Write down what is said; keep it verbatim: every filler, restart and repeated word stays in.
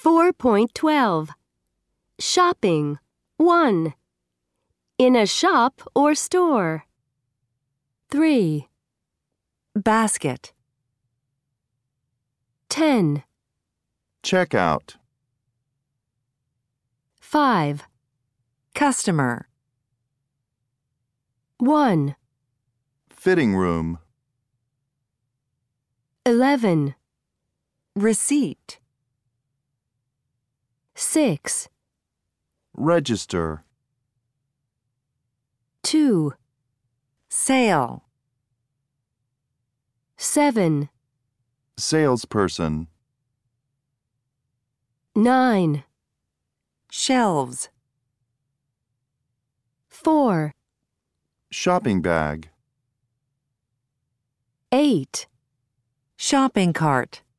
four point twelve. Shopping. one. In a shop or store. three. Basket. ten. Checkout. five. Customer. one. Fitting room. eleven. Receipt. six. Register. two. Sale. seven. Salesperson. nine. Shelves. four. Shopping bag. eight. Shopping cart.